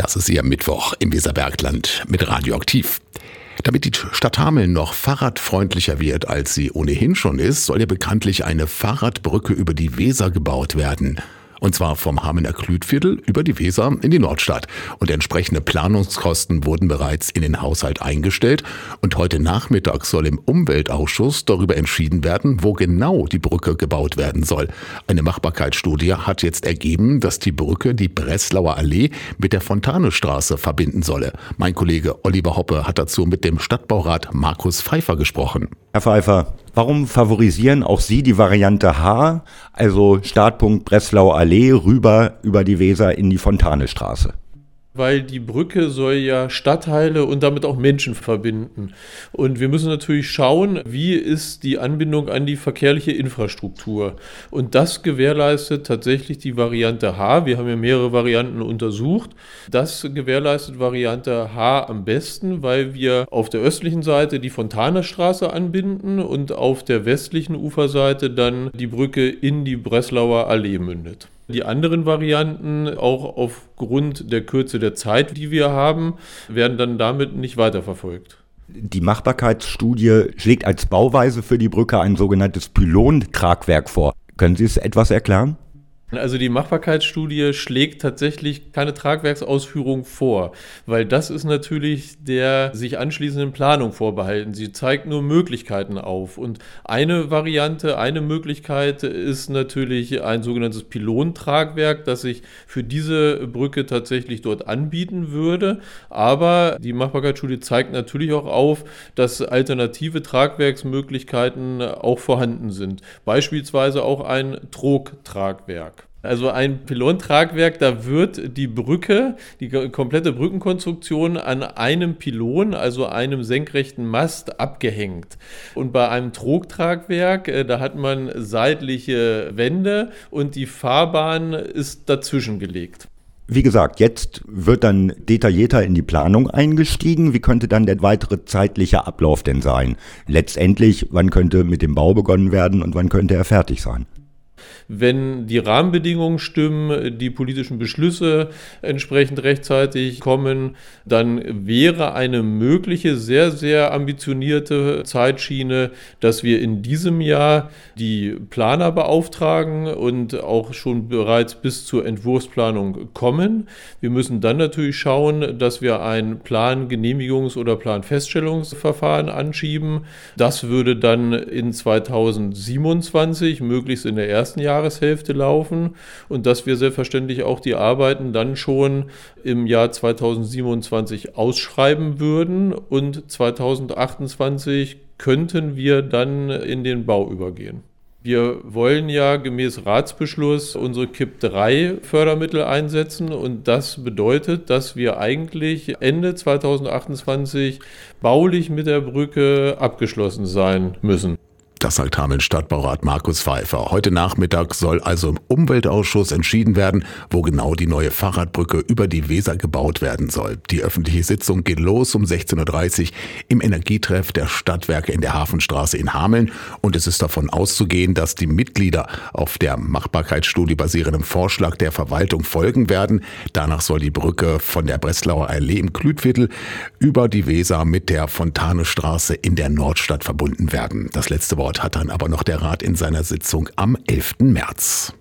Das ist Ihr Mittwoch im Weserbergland mit Radioaktiv. Damit die Stadt Hameln noch fahrradfreundlicher wird, als sie ohnehin schon ist, soll ja bekanntlich eine Fahrradbrücke über die Weser gebaut werden. Und zwar vom Hamelner Klütviertel über die Weser in die Nordstadt. Und entsprechende Planungskosten wurden bereits in den Haushalt eingestellt. Und heute Nachmittag soll im Umweltausschuss darüber entschieden werden, wo genau die Brücke gebaut werden soll. Eine Machbarkeitsstudie hat jetzt ergeben, dass die Brücke die Breslauer Allee mit der Fontanestraße verbinden solle. Mein Kollege Oliver Hoppe hat dazu mit dem Stadtbaurat Markus Pfeiffer gesprochen. Herr Pfeiffer, warum favorisieren auch Sie die Variante H, also Startpunkt Breslauer Allee rüber über die Weser in die Fontanestraße? Weil die Brücke soll ja Stadtteile und damit auch Menschen verbinden. Und wir müssen natürlich schauen, wie ist die Anbindung an die verkehrliche Infrastruktur. Und das gewährleistet tatsächlich die Variante H. Wir haben ja mehrere Varianten untersucht. Das gewährleistet Variante H am besten, weil wir auf der östlichen Seite die Fontanestraße anbinden und auf der westlichen Uferseite dann die Brücke in die Breslauer Allee mündet. Die anderen Varianten, auch aufgrund der Kürze der Zeit, die wir haben, werden dann damit nicht weiterverfolgt. Die Machbarkeitsstudie schlägt als Bauweise für die Brücke ein sogenanntes Pylontragwerk vor. Können Sie es etwas erklären? Also die Machbarkeitsstudie schlägt tatsächlich keine Tragwerksausführung vor, weil das ist natürlich der sich anschließenden Planung vorbehalten. Sie zeigt nur Möglichkeiten auf und eine Variante, eine Möglichkeit ist natürlich ein sogenanntes Pylontragwerk, das sich für diese Brücke tatsächlich dort anbieten würde, aber die Machbarkeitsstudie zeigt natürlich auch auf, dass alternative Tragwerksmöglichkeiten auch vorhanden sind, beispielsweise auch ein Trogtragwerk. Also ein Pylontragwerk, da wird die Brücke, die komplette Brückenkonstruktion an einem Pylon, also einem senkrechten Mast, abgehängt. Und bei einem Trogtragwerk, da hat man seitliche Wände und die Fahrbahn ist dazwischen gelegt. Wie gesagt, jetzt wird dann detaillierter in die Planung eingestiegen. Wie könnte dann der weitere zeitliche Ablauf denn sein? Letztendlich, wann könnte mit dem Bau begonnen werden und wann könnte er fertig sein? Wenn die Rahmenbedingungen stimmen, die politischen Beschlüsse entsprechend rechtzeitig kommen, dann wäre eine mögliche, sehr, sehr ambitionierte Zeitschiene, dass wir in diesem Jahr die Planer beauftragen und auch schon bereits bis zur Entwurfsplanung kommen. Wir müssen dann natürlich schauen, dass wir ein Plangenehmigungs- oder Planfeststellungsverfahren anschieben. Das würde dann in 2027, möglichst in der ersten Jahreshälfte laufen und dass wir selbstverständlich auch die Arbeiten dann schon im Jahr 2027 ausschreiben würden und 2028 könnten wir dann in den Bau übergehen. Wir wollen ja gemäß Ratsbeschluss unsere KIP-3-Fördermittel einsetzen und das bedeutet, dass wir eigentlich Ende 2028 baulich mit der Brücke abgeschlossen sein müssen. Das sagt Hameln Stadtbaurat Markus Pfeiffer. Heute Nachmittag soll also im Umweltausschuss entschieden werden, wo genau die neue Fahrradbrücke über die Weser gebaut werden soll. Die öffentliche Sitzung geht los um 16:30 Uhr im Energietreff der Stadtwerke in der Hafenstraße in Hameln. Und es ist davon auszugehen, dass die Mitglieder auf der Machbarkeitsstudie basierenden Vorschlag der Verwaltung folgen werden. Danach soll die Brücke von der Breslauer Allee im Klütviertel über die Weser mit der Fontanestraße in der Nordstadt verbunden werden. Das letzte Wort hat dann aber noch der Rat in seiner Sitzung am 11. März.